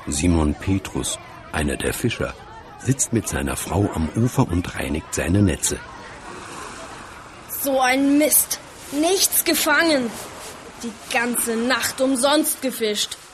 Simon Petrus, einer der Fischer, sitzt mit seiner Frau am Ufer und reinigt seine Netze. So ein Mist. Nichts gefangen. Die ganze Nacht umsonst gefischt.